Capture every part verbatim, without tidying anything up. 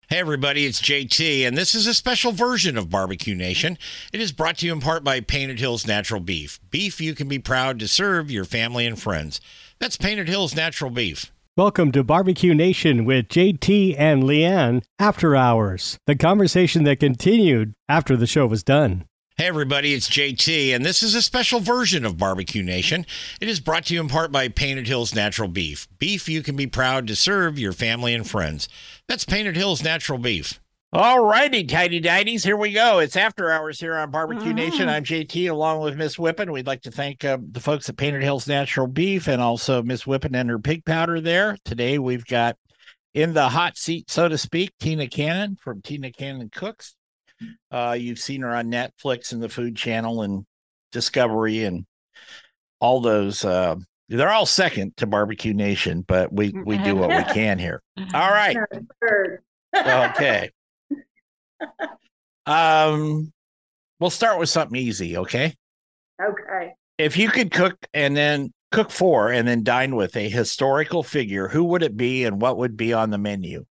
Hey everybody, it's J T, and this is a special version of Barbecue Nation. It is brought to you in part by Painted Hills Natural Beef. Beef you can be proud to serve your family and friends. That's Painted Hills Natural Beef. Welcome to Barbecue Nation with J T and Leanne After Hours, the conversation that continued after the show was done. Hey everybody, it's J T, and this is a special version of Barbecue Nation. It is brought to you in part by Painted Hills Natural Beef. Beef you can be proud to serve your family and friends. That's Painted Hills Natural Beef. All righty, tidy didies, here we go. It's After Hours here on Barbecue mm-hmm. Nation. I'm J T along with Miss Whippen. We'd like to thank uh, the folks at Painted Hills Natural Beef and also Miss Whippen and her pig powder there. Today we've got in the hot seat, so to speak, Tina Cannon from Tina Cannon Cooks. Uh, you've seen her on Netflix and the Food Channel and Discovery and all those. Uh, they're all second to Barbecue Nation, but we, we do what we can here. All right. Okay. Um, we'll start with something easy, okay? Okay. If you could cook and then cook for and then dine with a historical figure, who would it be and what would be on the menu?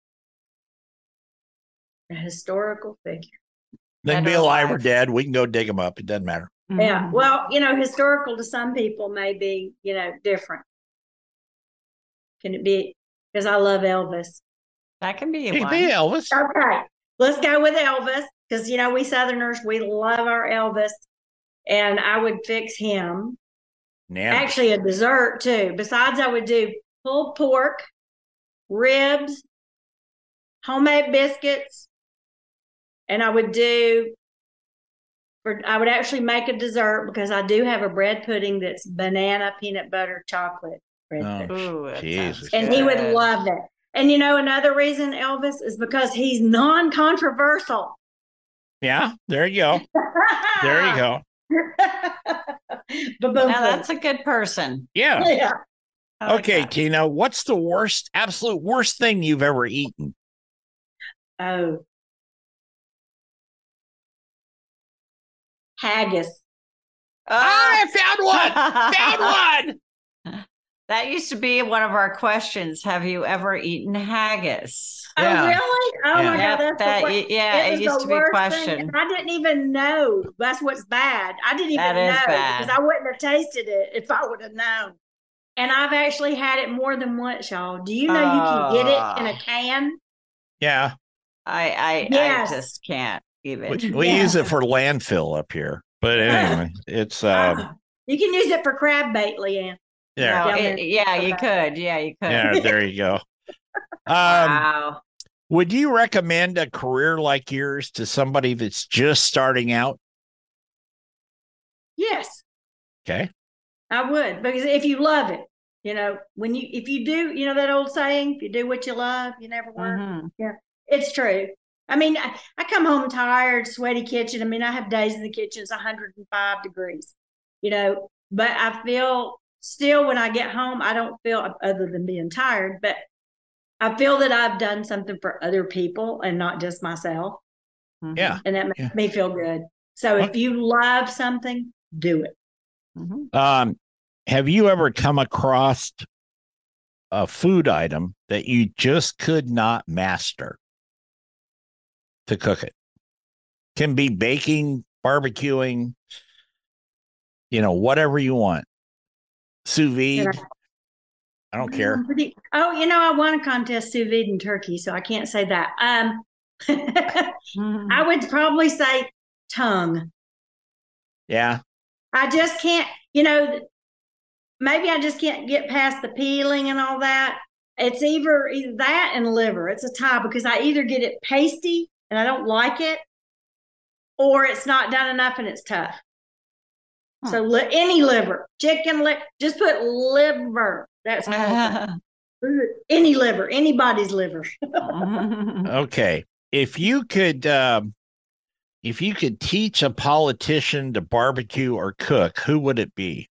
A historical figure. They can be alive or dead. We can go dig them up. It doesn't matter. Yeah. Well, you know, historical to some people may be, you know, different. Can it be? Because I love Elvis. That can be it one. Can be Elvis. Okay. Let's go with Elvis. Because, you know, we Southerners, we love our Elvis. And I would fix him. Yeah. Actually, a dessert, too. Besides, I would do pulled pork, ribs, homemade biscuits. And I would do, or I would actually make a dessert because I do have a bread pudding that's banana, peanut butter, chocolate bread oh, pudding. Ooh, Jesus. And he would love that. And you know, another reason Elvis is because he's non-controversial. Yeah, there you go. There you go. Now that's a good person. Yeah. Yeah. Like okay, that. Tina, what's the worst, absolute worst thing you've ever eaten? Oh. Haggis. Uh, I found one. Found one. That used to be one of our questions. Have you ever eaten haggis? Yeah. Oh, really? Oh, Yeah. my Yep, God. That's that, the worst. yeah, It it, was used the to be a worst question. thing, and I didn't even know. That's what's bad. I didn't even That is know bad. because I wouldn't have tasted it if I would have known. And I've actually had it more than once, y'all. Do you know you can get it in a can? Yeah. I I, Yes. I just can't even. We, we Yeah. use it for landfill up here. But anyway, it's uh You can use it for crab bait, Leanne. there. No, Down it- there. yeah, you could. Yeah, you could. Yeah, there you go. Um Wow. would you recommend a career like yours to somebody that's just starting out? Yes, Okay. I would, because if you love it, you know, when you if you do, you know that old saying, if you do what you love, you never work. Mhm. Yeah, it's true. I mean, I, I come home tired, sweaty kitchen. I mean, I have days in the kitchen, it's one hundred five degrees, you know, but I feel still when I get home, I don't feel, other than being tired, but I feel that I've done something for other people and not just myself. Mhm. Yeah. And that makes Yeah. me feel good. So if Okay. you love something, do it. Mhm. Um, have you ever come across a food item that you just could not master to cook it? Can be baking, barbecuing, you know, whatever you want. Sous vide. Yeah. I don't care. I'm pretty- oh, you know, I won a contest sous vide in turkey, so I can't say that. Um, Mhm. I would probably say tongue. Yeah. I just can't, you know, maybe I just can't get past the peeling and all that. It's either, either that and liver. It's a tie because I either get it pasty and I don't like it, or it's not done enough and it's tough. Hmm. So li- any liver, chicken liver, just put liver. That's any liver, anybody's liver. Okay. If you could um if you could teach a politician to barbecue or cook, who would it be?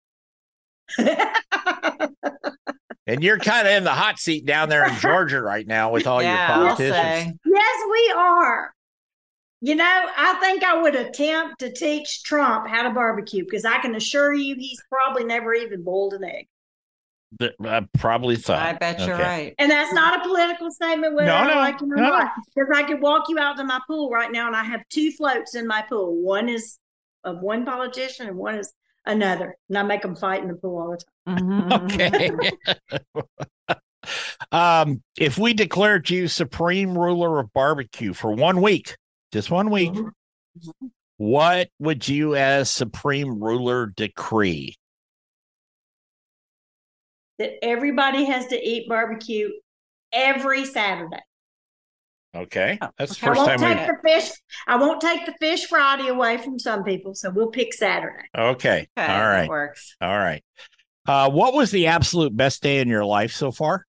And you're kind of in the hot seat down there in Georgia right now with all Yeah, your I'll politicians. say. Yes, we are. You know, I think I would attempt to teach Trump how to barbecue because I can assure you he's probably never even boiled an egg. The, I probably thought. I bet you're Okay. right. And that's not a political statement, whether No, I no, like it or no, no. not. Because I could walk you out to my pool right now, and I have two floats in my pool. One is of one politician, and one is another. And I make them fight in the pool all the time. Okay. um, if we declared you supreme ruler of barbecue for one week, just one week, Mm-hmm. what would you, as supreme ruler, decree? That everybody has to eat barbecue every Saturday. Okay, that's the I first won't time take we. the fish. I won't take the fish Friday away from some people, so we'll pick Saturday. Okay, Okay, all that right, works. all right. Uh, what was the absolute best day in your life so far?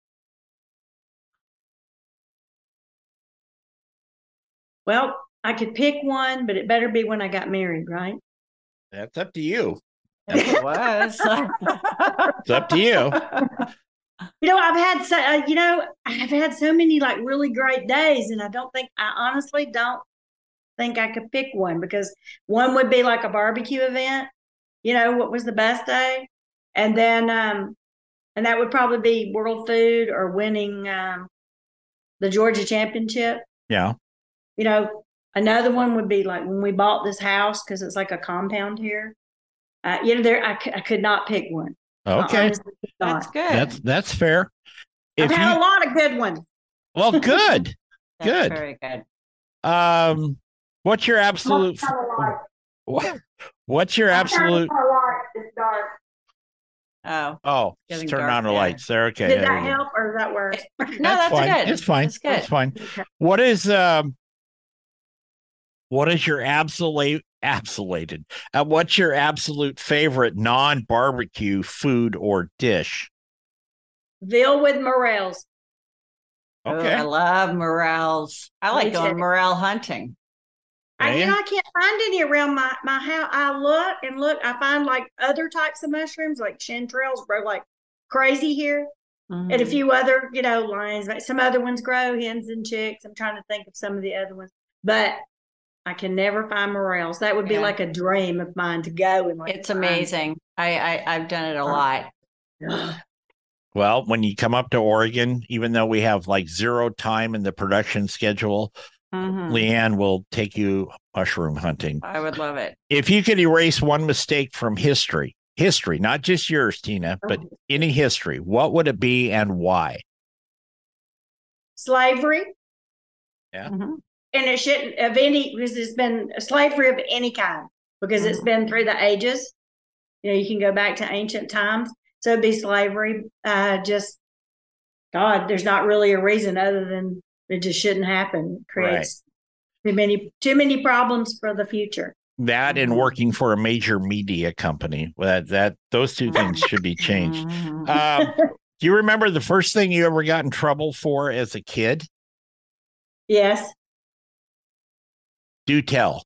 Well, I could pick one, but it better be when I got married, right? That's up to you. It was. It's up to you. You know, I've had so, uh, you know, I've had so many like really great days, and I don't think, I honestly don't think I could pick one, because one would be like a barbecue event. You know, what was the best day? And then, um, and that would probably be World Food or winning um, the Georgia Championship. Yeah. You know, another one would be like when we bought this house, because it's like a compound here. Uh, you know, there I, c- I could not pick one. I Okay, honestly could not. That's good. that's that's fair. I've If had you a lot of good ones. well, good. That's good. very good. Um, what's your absolute? What, what's your absolute? It's dark. Oh, Oh, Getting turn dark on the there. lights there. Okay, Did there that you go. help or is that worse? no, That's that's fine. good. It's fine. That's good. It's fine. Okay. What is um? What is your absolute absolute? Uh, what's your absolute favorite non-barbecue food or dish? Veal with morels. Oh, Okay. I love morels. I Me like going too. morel hunting. I, you Yeah. know, I can't find any around my, my house. I look and look. I find like other types of mushrooms, like chanterelles, grow like crazy here. And a Mhm. few other, you know, lines. Like some other ones grow, hens and chicks. I'm trying to think of some of the other ones. But I can never find morels. That would be Yeah. like a dream of mine to go and like It's find- amazing. I, I I've done it a Oh. lot. Well, when you come up to Oregon, even though we have like zero time in the production schedule, Mhm. Leanne will take you mushroom hunting. I would love it. If you could erase one mistake from history, history, not just yours, Tina, but any history, what would it be and why? Slavery. Yeah. Mhm. And it shouldn't of any, because it's been slavery of any kind, because it's been through the ages. You know, you can go back to ancient times. So it'd be slavery. Uh, just, God, there's not really a reason other than it just shouldn't happen. It creates too many, too many problems for the future. That and Mhm. working for a major media company. That that those two things should be changed. Mhm. Um, do you remember the first thing you ever got in trouble for as a kid? Yes. Do tell.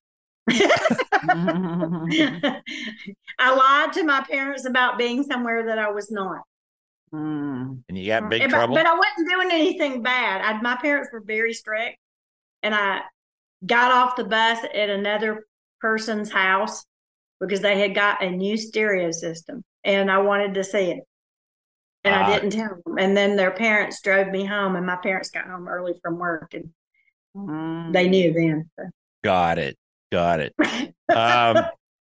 Mhm. I lied to my parents about being somewhere that I was not. Mm. And you got big but, trouble? but I wasn't doing anything bad. I, my parents were very strict, and I got off the bus at another person's house because they had got a new stereo system, and I wanted to see it. And Ah. I didn't tell them. And then their parents drove me home, and my parents got home early from work, and Mm. they knew then. So. Got it. Got it. Um,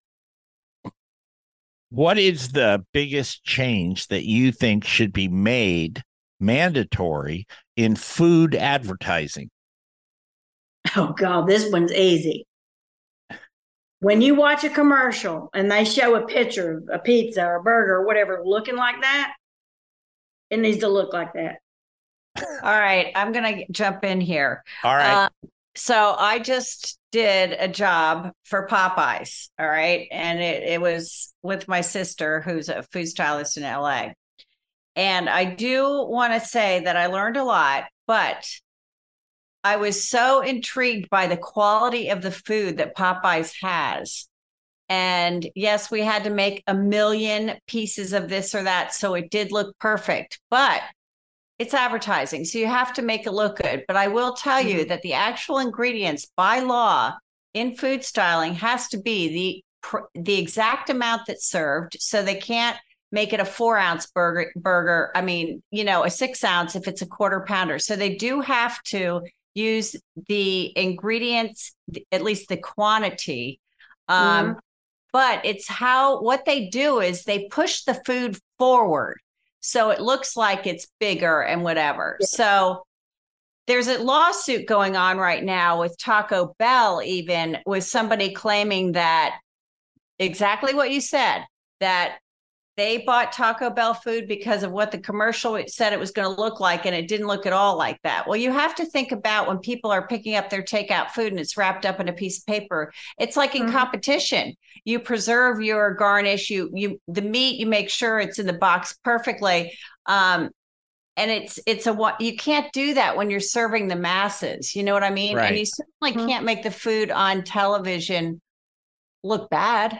what is the biggest change that you think should be made mandatory in food advertising? Oh God, this one's easy. When you watch a commercial and they show a picture of a pizza or a burger or whatever looking like that, it needs to look like that. All right, I'm gonna jump in here. All right. Uh, so I just did a job for Popeyes. All right, and it, it was with my sister, who's a food stylist in L A. And I do want to say that I learned a lot, but I was so intrigued by the quality of the food that Popeyes has. And yes, we had to make a million pieces of this or that, so it did look perfect, but it's advertising, so you have to make it look good. But I will tell you that the actual ingredients by law in food styling has to be the the exact amount that's served, so they can't make it a four ounce burger burger. I mean, you know, a six ounce if it's a quarter pounder. So they do have to use the ingredients, at least the quantity. Um, mm-hmm. But it's how, what they do is they push the food forward. So it looks like it's bigger and whatever. Yeah. So there's a lawsuit going on right now with Taco Bell, even with somebody claiming that exactly what you said, that they bought Taco Bell food because of what the commercial said it was going to look like, and it didn't look at all like that. Well, you have to think about when people are picking up their takeout food and it's wrapped up in a piece of paper. It's like in mm-hmm. competition. You preserve your garnish, you you the meat, you make sure it's in the box perfectly. Um, and it's it's a you can't do that when you're serving the masses. You know what I mean? Right. And you certainly mm-hmm. can't make the food on television look bad.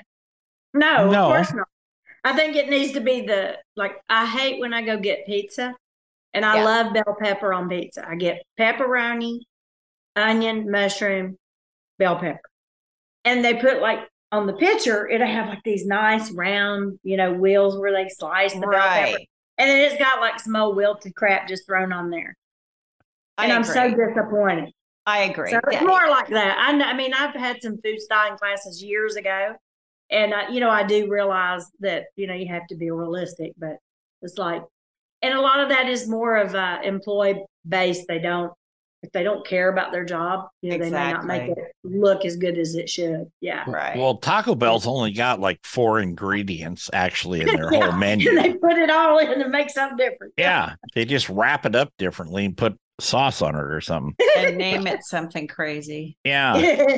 No, no, of course not. I think it needs to be the, like, I hate when I go get pizza, and I yeah. love bell pepper on pizza. I get pepperoni, onion, mushroom, bell pepper. And they put, like, on the picture, it'll have, like, these nice round, you know, wheels where they slice the right. bell pepper. And then it's got, like, some old wilted crap just thrown on there. And I'm so disappointed. I agree. So it's yeah. more like that. I, I mean, I've had some food styling classes years ago. And, uh, you know, I do realize that, you know, you have to be realistic, but it's like, and a lot of that is more of uh, employee based. They don't, if they don't care about their job, you know, exactly. they may not make it look as good as it should. Yeah. Right. Well, Taco Bell's only got like four ingredients actually in their yeah. whole menu. And they put it all in and make something different. Yeah. They just wrap it up differently and put sauce on it or something. And name it something crazy. Yeah.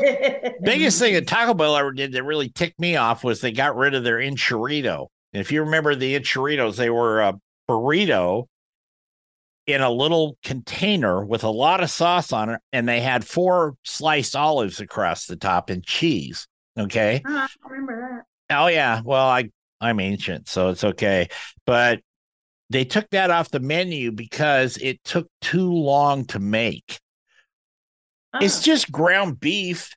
Biggest thing that Taco Bell ever did that really ticked me off was they got rid of their enchilada. And if you remember the enchiladas, they were a burrito in a little container with a lot of sauce on it, and they had four sliced olives across the top and cheese. Okay. Oh, I remember that. Oh yeah. Well, I I'm ancient, so it's okay. But they took that off the menu because it took too long to make. Oh. It's just ground beef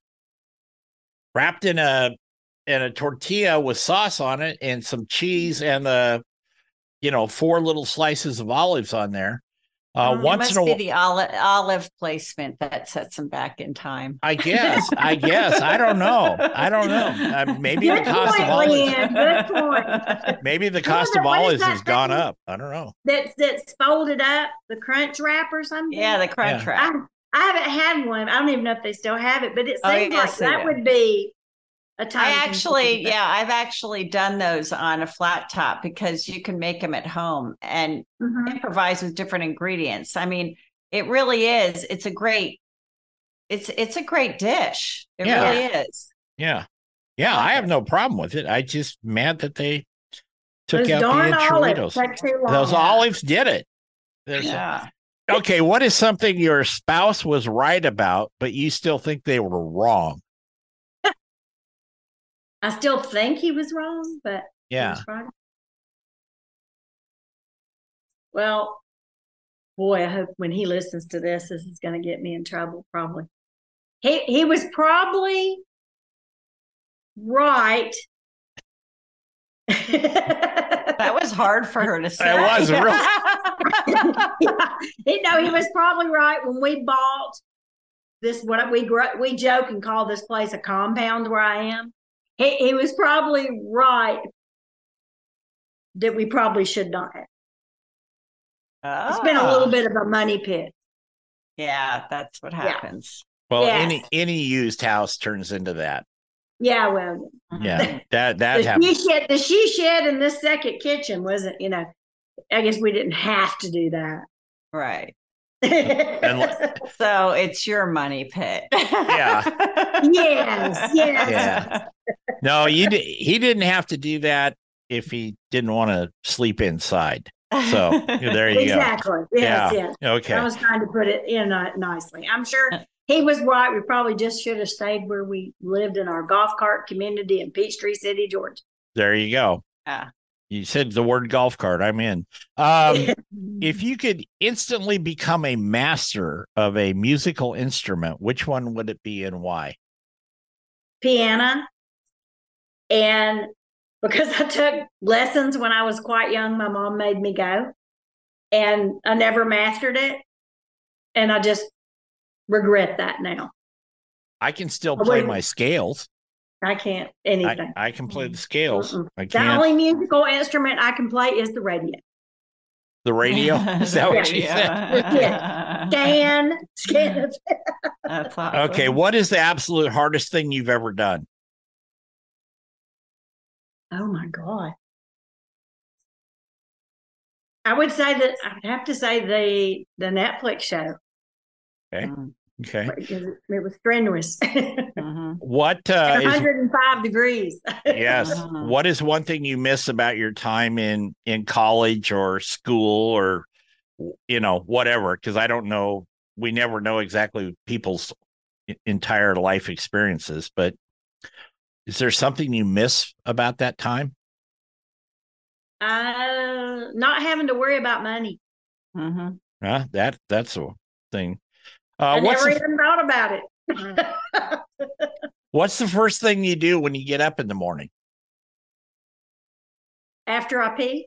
wrapped in a in a tortilla with sauce on it and some cheese and the, you know, four little slices of olives on there. Uh, oh, once it must in a be the olive olive placement that sets them back in time. I guess. I guess. I don't know. I don't know. Uh, maybe Good the cost point, of olives. Good point. Maybe the cost of olives has gone up. I don't know. That's that's folded up, the crunch wrap or something. Yeah, the crunch yeah. wrap. I, I haven't had one. I don't even know if they still have it, but it seems oh, yes, like that do. would be a time. I actually, yeah, I've actually done those on a flat top because you can make them at home and mm-hmm. improvise with different ingredients. I mean, it really is. It's a great, it's it's a great dish. It yeah. really is. Yeah, yeah. I have no problem with it. I just mad that they took Those out the enchiladas. Those olives did it. There's yeah. A, okay, what is something your spouse was right about, but you still think they were wrong? I still think he was wrong, but yeah. Right. Well, boy, I hope when he listens to this, this is going to get me in trouble. Probably. He he was probably right. That was hard for her to say. It was really. yeah. You know, he was probably right when we bought this. What we we joke and call this place a compound where I am. He, he was probably right that we probably should not have. Oh. It's been a little bit of a money pit. Yeah, that's what happens. Yeah. Well, yes. any any used house turns into that. Yeah, well, yeah, that that the happens. She shed, the she shed in this second kitchen wasn't, you know. I guess we didn't have to do that, right? and, so it's your money pit. Yeah. Yes. Yes. Yeah. No, you di- he didn't have to do that if he didn't want to sleep inside. So there you exactly. go. Exactly. Yes. Yeah. Yes. Okay. I was trying to put it in uh, nicely. I'm sure he was right. We probably just should have stayed where we lived in our golf cart community in Peachtree City, Georgia. There you go. Yeah. You said the word golf cart. I'm in. Um, if you could instantly become a master of a musical instrument, which one would it be and why? Piano. And because I took lessons when I was quite young. My mom made me go, and I never mastered it. And I just regret that now. I can still play my scales. I can't anything. I, I can play the scales. Mm-mm. I The can't. only musical instrument I can play is the radio. The radio? Is that what you said? Yeah. Scan, scan. That's awesome. Okay, what is the absolute hardest thing you've ever done? Oh my God. I would say that I'd have to say the the Netflix show. Okay. Mm. Okay. Because it, it was strenuous. Mhm. What uh, one is hundred five degrees. yes? Mhm. What is one thing you miss about your time in in college or school or you know whatever? Because I don't know. We never know exactly people's entire life experiences, but is there something you miss about that time? Uh, not having to worry about money. Mhm. Huh? That that's a thing. Uh, I what's never the, even thought about it. what's the first thing you do when you get up in the morning? After I pee,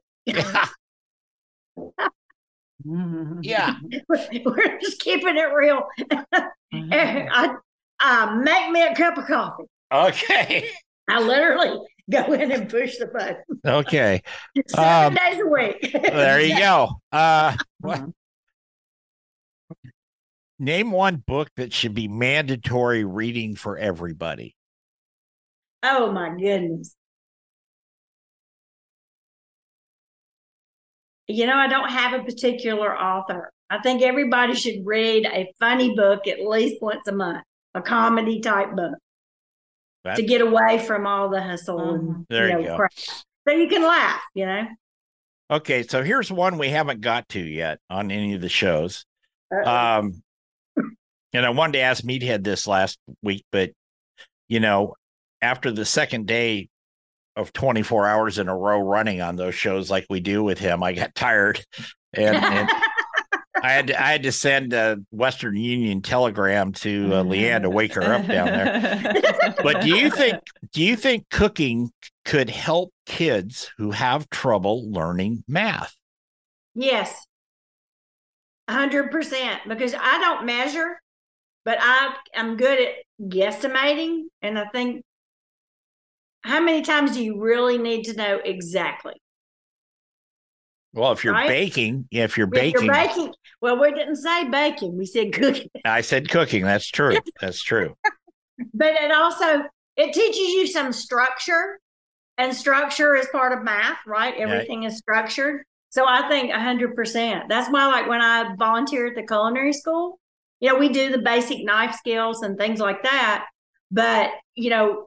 Mhm. Yeah. we're just keeping it real. Mhm. I, I make me a cup of coffee. Okay. I literally go in and push the button Okay. seven Um, days a week. There you go. Uh, what, Mhm. name one book that should be mandatory reading for everybody. Oh my goodness. You know, I don't have a particular author. I think everybody should read a funny book at least once a month, a comedy type book, That- to get away from all the hustle and Mhm. There you know, go. crap. So you can laugh, you know. Okay, so here's one we haven't got to yet on any of the shows. Uh-oh. Um, and I wanted to ask Meathead this last week, but you know, after the second day of twenty-four hours in a row running on those shows like we do with him, I got tired, and, and I had to, I had to send a Western Union telegram to uh, Leanne to wake her up down there. But do you think do you think cooking could help kids who have trouble learning math? Yes, a hundred percent. Because I don't measure, but I I'm good at guesstimating, and I think, how many times do you really need to know exactly? Well, if you're Right? baking, if you're If baking, you're baking, well, we didn't say baking; we said cooking. I said cooking. That's true. That's true. But it also it teaches you some structure, and structure is part of math, right? Everything is structured. So I think a hundred percent. That's why, like when I volunteer at the culinary school, you know, we do the basic knife skills and things like that. But you know,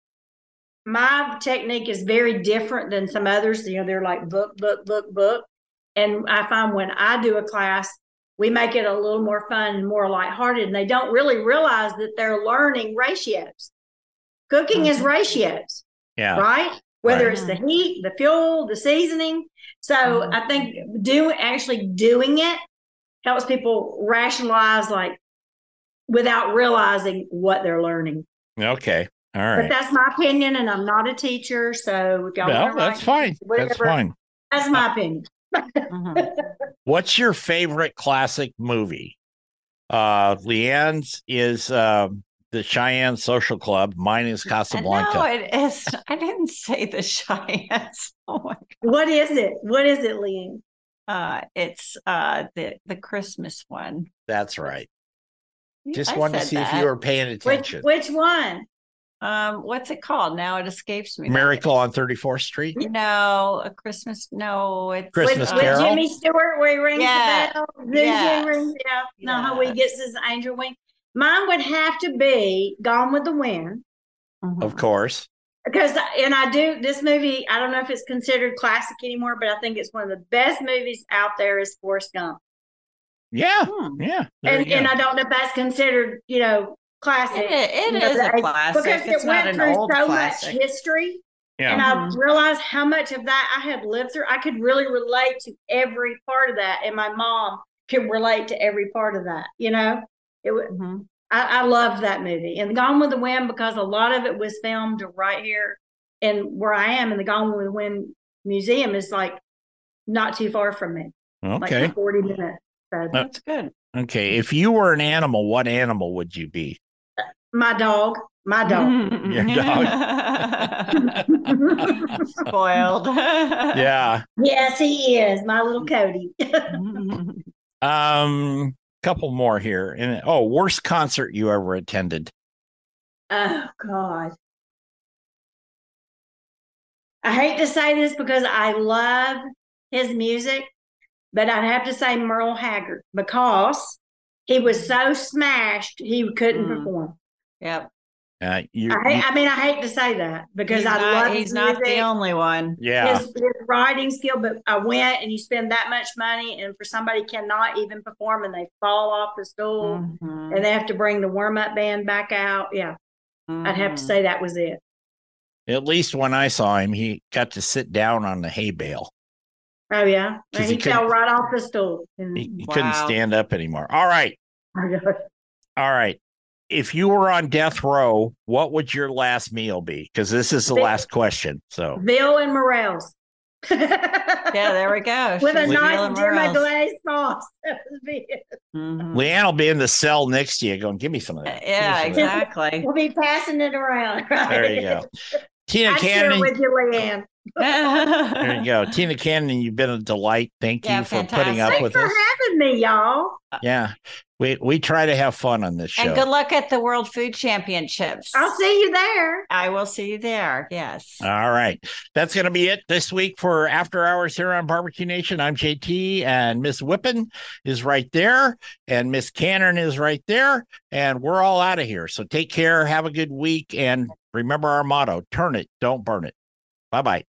my technique is very different than some others. You know, they're like book, book, book, book. And I find when I do a class, we make it a little more fun and more lighthearted. And they don't really realize that they're learning ratios. Cooking is Mhm. ratios, Yeah. right? Whether Right. it's the heat, the fuel, the seasoning. So Mhm. I think do actually doing it helps people rationalize, like, without realizing what they're learning. Okay. All But right. that's my opinion, and I'm not a teacher, so if y'all Well, wanna that's write, fine. That's whatever. fine. That's my opinion. Mhm. What's your favorite classic movie? Uh, Leanne's is uh, the Cheyenne Social Club. Mine is Casablanca. No, it is. I didn't say the Cheyennes. Oh my What is it? What is it, Leanne? Uh, it's uh the the Christmas one. That's right. Just I wanted to said see if that. you were paying Which attention. which one? Um, what's it called? Now it escapes me. now. Miracle on thirty-fourth Street. No, a Christmas. No, it's Christmas With, with Carol? Jimmy Stewart, where he rings Yeah. the bell. Zuzu Yes. rings, yeah. No, how he Yes. gets his angel wing. Mine would have to be Gone with the Wind. Mhm. Of course. Because, and I do, this movie, I don't know if it's considered classic anymore, but I think it's one of the best movies out there is Forrest Gump. Yeah. Hmm. Yeah. There And you and go. I don't know if that's considered, you know, classic. It, it You know, is a the- classic. Because It's it not went an through old so classic. much history. Yeah. And I Mhm. realized how much of that I had lived through. I could really relate to every part of that. And my mom could relate to every part of that. You know, it was, Mhm. I, I loved that movie. And Gone with the Wind, because a lot of it was filmed right here and where I am in the Gone with the Wind Museum is like not too far from me. Okay. Like forty minutes. So That's good. Okay. If you were an animal, what animal would you be? my dog, my dog. Your dog. Spoiled. Yeah. Yes, he is. My little Cody. Um, couple more here. And oh, worst concert you ever attended? Oh God. I hate to say this because I love his music, but I'd have to say Merle Haggard because he was so smashed he couldn't Mm. perform. Yep. Uh, you, I, hate, I mean, I hate to say that because He's I not, love he's his not music, the only one. yeah. his, his writing skill. But I went, and you spend that much money, and for somebody cannot even perform, and they fall off the stool, Mhm. and they have to bring the warm up band back out. Yeah, I'd have to Mhm. say that was it. At least when I saw him, he got to sit down on the hay bale. Oh yeah, 'Cause and he he, fell couldn't- right off the stool. And, He, he couldn't Wow. stand up anymore. All right. oh, All right. If you were on death row, what would your last meal be? Because this is the Bill- last question. So Bill and Morels. Yeah, there we go. With a She's nice Neil demi Morales. glaze sauce. That would be it. Mhm. Leanne will be in the cell next to you going, give me some of that. Give me Yeah, some of that." exactly. We'll be passing it around. Right? There you go. Tina I share Cannon. with you, Leanne. There you go. Tina Cannon, you've been a delight. Thank Yeah, you for putting fantastic. up Thanks with for us. having me, y'all. Yeah. We we try to have fun on this show. And good luck at the World Food Championships. I'll see you there. I will see you there. Yes. All right. That's going to be it this week for After Hours here on Barbecue Nation. I'm J T, and Miss Whippen is right there, and Miss Cannon is right there, and we're all out of here. So take care. Have a good week. And remember our motto, turn it, don't burn it. Bye-bye.